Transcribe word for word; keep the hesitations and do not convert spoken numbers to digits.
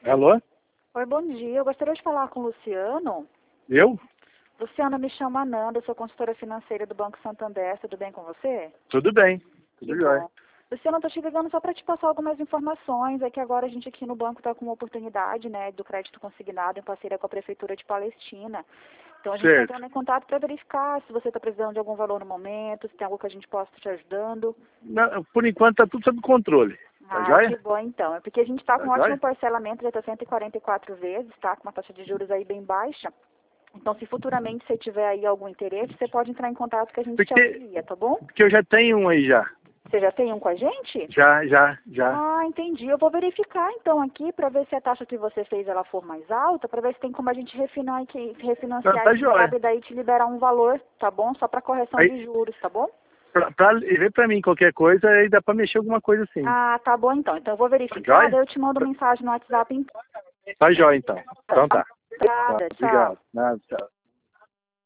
Alô? Oi, bom dia. Eu gostaria de falar com o Luciano. Eu? Luciano, me chama Ananda, eu sou consultora financeira do Banco Santander. Tudo bem com você? Tudo bem. Tudo Que jóia. bom. Luciano, eu tô te ligando só para te passar algumas informações. É que agora a gente aqui no banco está com uma oportunidade, né, do crédito consignado em parceria com a Prefeitura de Palestina. Então a gente está Certo. entrando em contato para verificar se você está precisando de algum valor no momento, se tem algo que a gente possa te ajudando. Não, por enquanto tá tudo sob controle. Tá Ah, que jóia? bom então. É porque a gente está Tá com um ótimo jóia? parcelamento de até cento e quarenta e quatro vezes, tá? Com uma taxa de juros aí bem baixa. Então, se futuramente você tiver aí algum interesse, você pode entrar em contato que a gente te Porque, auxilia, tá bom? porque eu já tenho um aí já. Você já tem um com a gente? Já, já, já. Ah, entendi. Eu vou verificar então aqui para ver se a taxa que você fez ela for mais alta, para ver se tem como a gente refinar aqui, refinanciar Não, tá esse jóia. imóvel e daí te liberar um valor, tá bom? Só para correção Aí, de juros, tá bom? pra, pra, ver pra mim qualquer coisa, aí dá pra mexer alguma coisa assim. Ah, tá bom então. Então eu vou Tá verificar, jóia? daí eu te mando mensagem no WhatsApp. Então. Tá jóia então. Então tá. Tá, Obrigada, tchau. obrigado. Nada, tchau.